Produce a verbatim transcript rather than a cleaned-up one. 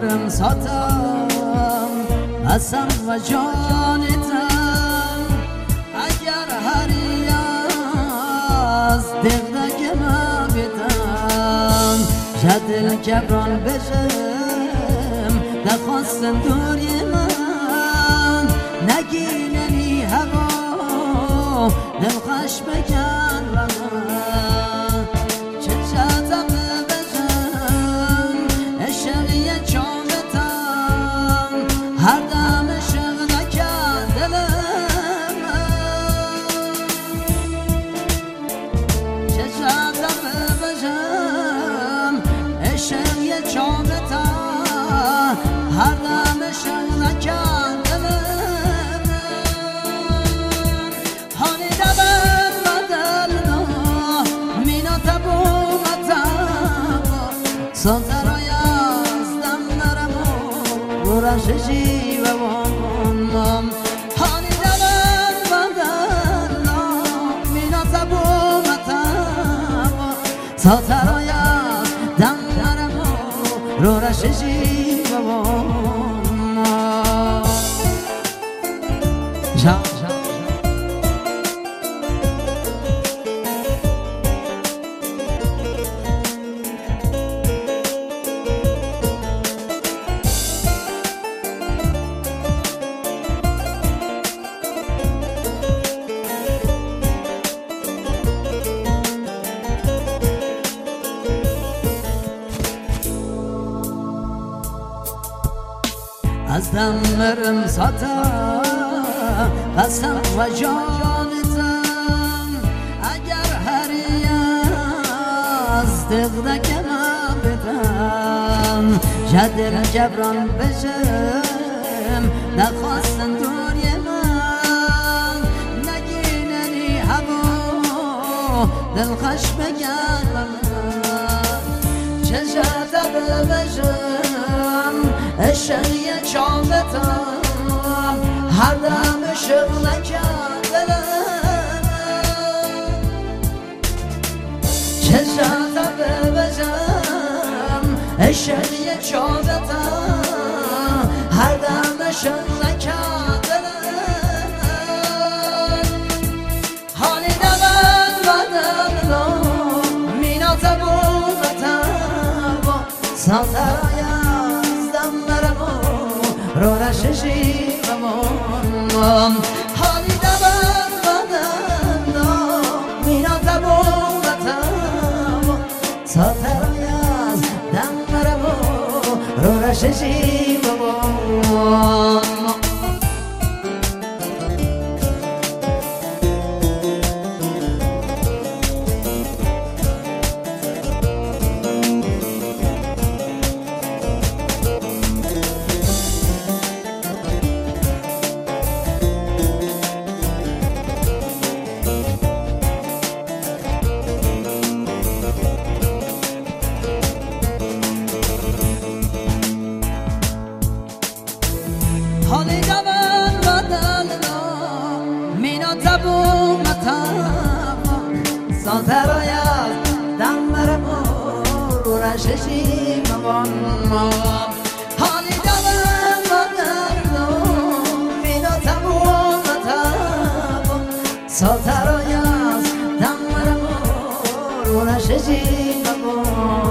مرم ساتم قسم و جانتم اگر هری از دقدق ما بدم جدل کبران بشم نخواستم دوری من نگیننی هوا دلخش بکن و من چه چطم بشم عشقی چامتم هر دم عشق نکن دلم چه چطم بشم عشقی چامتم هر دم عشق نکن دلم هانی دبن بدلنا مینا تبومتم سازرای ازدم نرمو رششی و وامم هانی دبن بدلنا مینا تبومتم سازرای ازدم نرمو رششی و وامم جا از دم مرم ساتم قسم و جانتم اگر هری از دقدق ما بدم جدل جبران بشم نخواستن دوری من نگیننی هوا دلخش بگن و من چه جدل بشم عشقی چامتم هر دم عشق نکن دلم چه شدم ببجم عشقی چامتم هر دم عشق نکن دلم حالی دمن بدن رو مینا تبومتم ساترایم رو رششی و من حالی دبن بدن مینا تبومتم ساترای از دم مرمو رو رششی و من حالی دمن بدلنا مینا تبومتم ساترای از دم مرمو رو رششی مبانم حالی دمن بدلنا مینا تبومتم ساترای از دم مرمو رو رششی مبانم